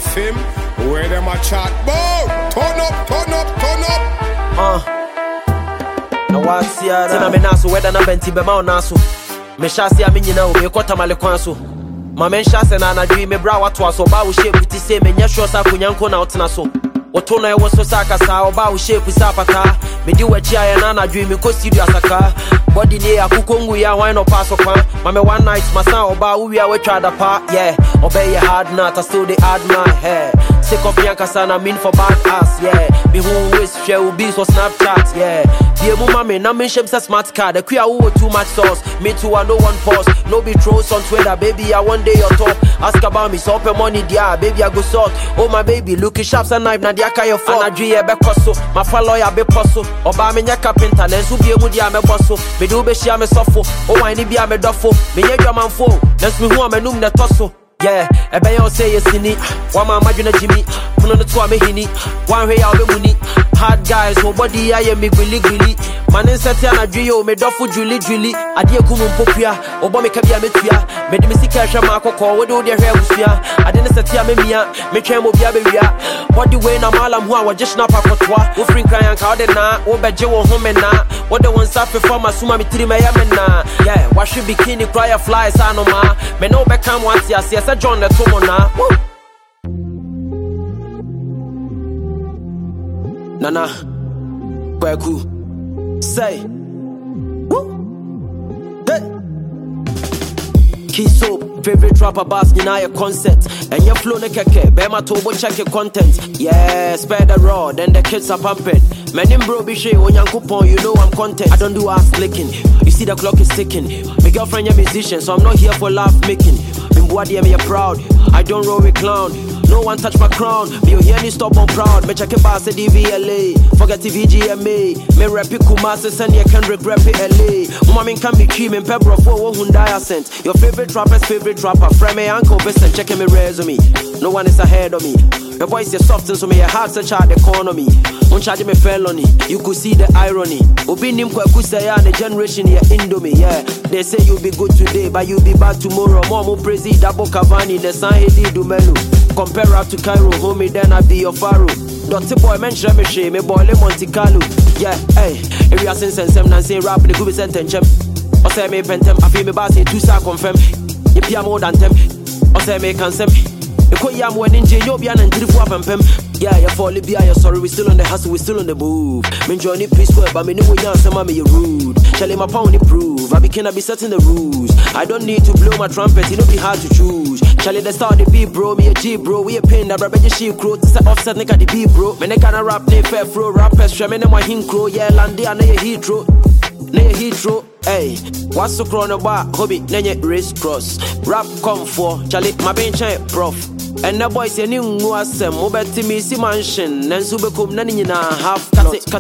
him. Where them a chat bout? Turn up, turn up, turn up. No what's ya? Tina me naso whether na benti be ma naso. Me shasi a me nyina o me kota male kwanso. Ma men shase na na dwi me bra wato aso ba wo shape ti say me nya sure sa kunyanko na otena so. Oto na ewo so saka sa oba wo shape sa pata. Me di wachi aye na na dwi me ko studio asaka. Body ne akukongu ya wine no pass okwan. Ma me one night my son oba wo wi a we try da pa. Yeah, obey your hard not I still they add my hair. Sick of Bianca sana mean for bad ass, yeah. Be who wish share will be so Snapchat, yeah. Be a woman, na me shapes a smart card. The queer who too much sauce. Me too, I no one pause. No be trolls on Twitter, baby. I one day your top. Ask about me, so open money, dear. Baby, I go sort. Oh my baby, looking sharps and knife, na diaka your fault. And I dream be cosso. My follow ya be posso. Oba me nya carpenter, nensu be mudia me bosso. Me do be share me sofo. Oh I ni be me dofo. Me nya jaman fo. Nensu me who am num ne tosso. Yeah, ebe yo say yes ni. Wa ma madwena Jimmy. Puno no to amehini. One way out be muni. Hard guys, nobody I am me grilly. Man set ya na drio me dofu juli. Ade akumu mpopia. Obo me kabia metua. Me de me sika hwa ma akokọ. We do de hwe abusua. Ade ne set ya me mia. Me twem obi abewia. Body way na malam hu a wo just snap akotwa. Wo free cry anka ode na. Wo beje wo home na. Wo de won safe for ma suma me tiri me ya me na. Yeah, wash bikini cry flies anoma. Me no be come once ya say John the Tomona. Nana, Kweku, say, hey, Kiso, favorite rapper bass, deny your concept, and your flow nekeke, Bema Tobo check your content. Yeah, spare the raw, then the kids are pumping. Man in bro, be shay, on your coupon, you know I'm content. I don't do ass clicking, you see the clock is ticking. My girlfriend a musician, so I'm not here for laugh making. Bimboadi, me proud, I don't roll with clown. No one touch my crown. Me you hear me stop on proud. Me check it bass at DVLA. Forget the VGMA. Me rap it Kumasi send you Kendrick rap it LA. Mama can be cheap in Pebble for who die sent. Your favorite rapper's favorite rapper. Frame me uncle Vincent checking me resume. No one is ahead of me. Your voice is soft and so me your heart such out the economy. Won't charge me felony. You could see the irony. Obinim Kweku say the generation here Indomie. Yeah, they say you'll be good today, but you'll be bad tomorrow. Momo Prezi, Dabo Cavani, the San Hedi Dumelu. Compare rap to Cairo, homie, then I be your pharaoh. Dotty boy, mention me shame, me boy, Monte Carlo. Yeah, hey, if you are saying some Nancy rap, the good sentence. Or say me pentem, I feel me bass, two sa confirm. You pay more than them. Or say me cancel. You call yam when in jail, you'll be an entry for pem. Yeah, you fall Libya, you're sorry, we still on the hustle, we still on the move. Me join it peaceful, but me know you answer, mommy, you're rude. Shall my pound improve? I be setting the rules. I don't need to blow my trumpet, it don't be hard to choose. Charlie, the start the beat, bro, me a G, bro. We a pain that rap the sheep crow. To set offset, nigga, the beat, bro. Me nigga rap, they fair flow, rappers, share me no my hink crow. Yeah, landy, I know your heat-ro. Hey, what's so chrono bar, hobby, nenye race cross. Rap come for, Charlie, my bench, prof. And the boys, you knew was a mobile to me, see mansion. And Subekum, none half cut it.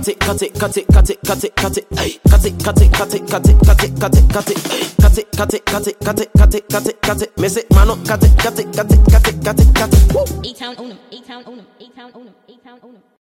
Miss it, mano, cut it. A-Town own 'em.